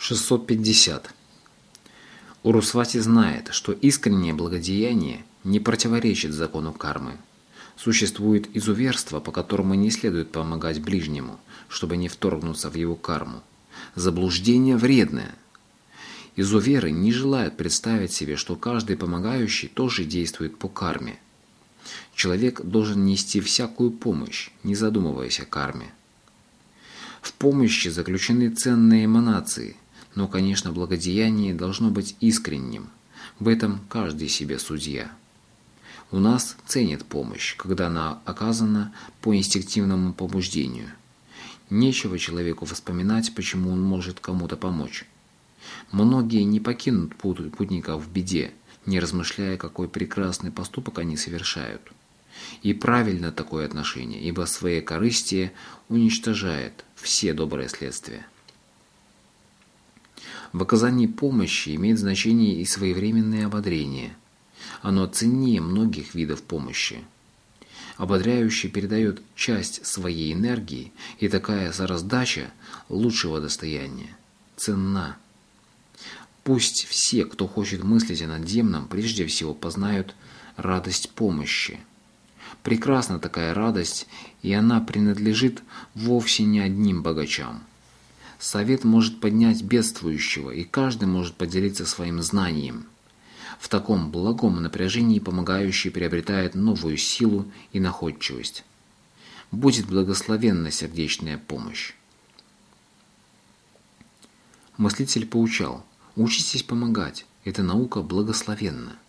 650. Урусвати знает, что искреннее благодеяние не противоречит закону кармы. Существует изуверство, по которому не следует помогать ближнему, чтобы не вторгнуться в его карму. Заблуждение вредное. Изуверы не желают представить себе, что каждый помогающий тоже действует по карме. Человек должен нести всякую помощь, не задумываясь о карме. В помощи заключены ценные эманации, но, конечно, благодеяние должно быть искренним. В этом каждый себе судья. У нас ценят помощь, когда она оказана по инстинктивному побуждению. Нечего человеку вспоминать, почему он может кому-то помочь. Многие не покинут путников в беде, не размышляя, какой прекрасный поступок они совершают. И правильно такое отношение, ибо своекорыстие уничтожает все добрые следствия. В оказании помощи имеет значение и своевременное ободрение. Оно ценнее многих видов помощи. Ободряющий передает часть своей энергии, и такая сораздача лучшего достояния ценна. Пусть все, кто хочет мыслить о надземном, прежде всего познают радость помощи. Прекрасна такая радость, и она принадлежит вовсе не одним богачам. Совет может поднять бедствующего, и каждый может поделиться своим знанием. В таком благом напряжении помогающий приобретает новую силу и находчивость. Будет благословенна сердечная помощь. Мыслитель поучал: учитесь помогать, эта наука благословенна.